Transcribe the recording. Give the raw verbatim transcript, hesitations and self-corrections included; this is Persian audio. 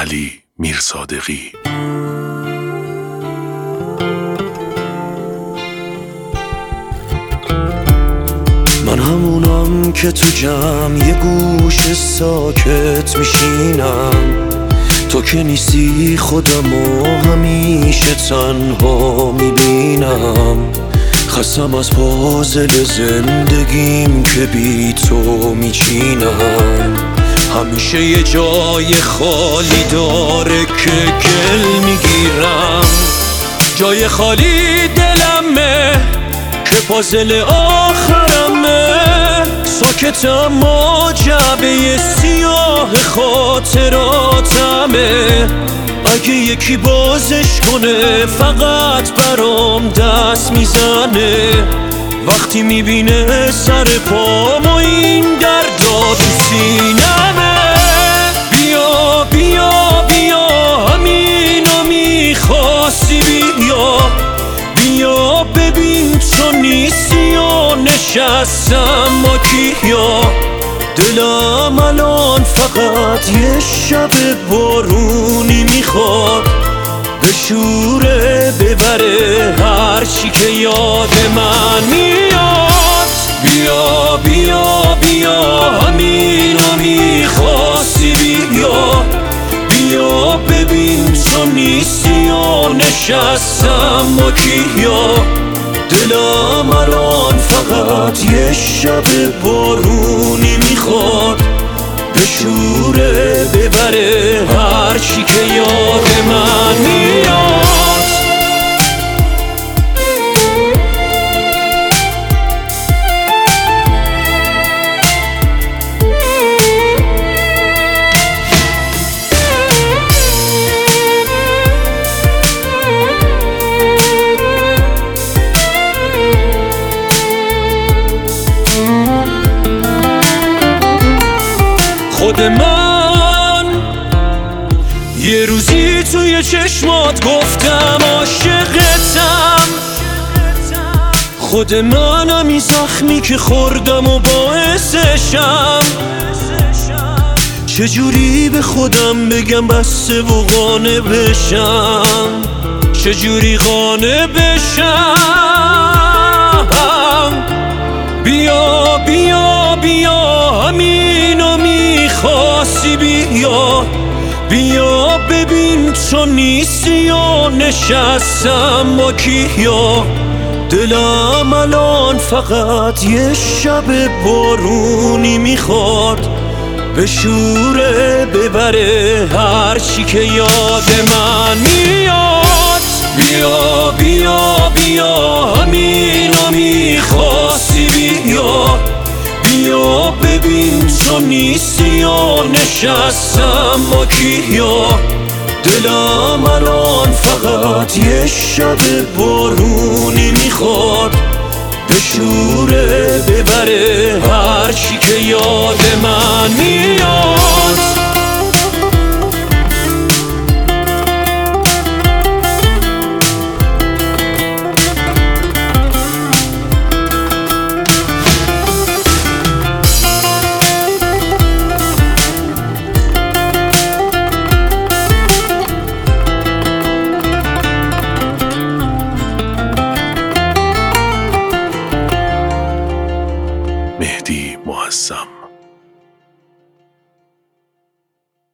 علی میرصادقی. من همونم که تو جمع یه گوش ساکت میشینم، تو که نیستی خودمو همیشه تنها میبینم. خستم از پازل زندگیم که بی تو میچینم. همیشه یه جای خالی داره که گل میگیرم. جای خالی دلمه که پازل آخرمه. ساکت اما جعبه سیاه خاطراتمه. اگه یکی بازش کنه فقط برام دست میزنه. وقتی میبینه سر پام و این دردا تو سینمه. بیا بیا بیا همینو میخواستی، بیا بیا ببین تو نیستی و نشستم با کیا. دلم الان فقط یه شب بارونی میخواد، بشوره ببره هرچی که یاد من میاد. بیا بیا بیا همینو میخواستی، بیا بیا ببین تو نیستی و نشستم با کیا. دلم الان فقط یه شب بارونی میخواد، بشوره ببره هرچی که یاد من میاد. خود من یه روزی توی چشمات گفتم عاشقتم. خود منم این زخمی که خوردم و باعثشم. چجوری به خودم بگم بسته و قانع بشم، چجوری قانع بشم. بیا بیا بیا همینو میخواستی، بیا بیا ببین تو نیستی و نشستم با کیا. دلم الان فقط یه شب بارونی میخواد، بشوره ببره هرچی که یاد من میاد. بیا بیا بیا همینو میخواستی، بیا بیا ببین تو نیستی و نشستم با کیا. دلم الان فقط یه شب بارونی میخواد، بشوره ببره هرچی که یاد من میاد.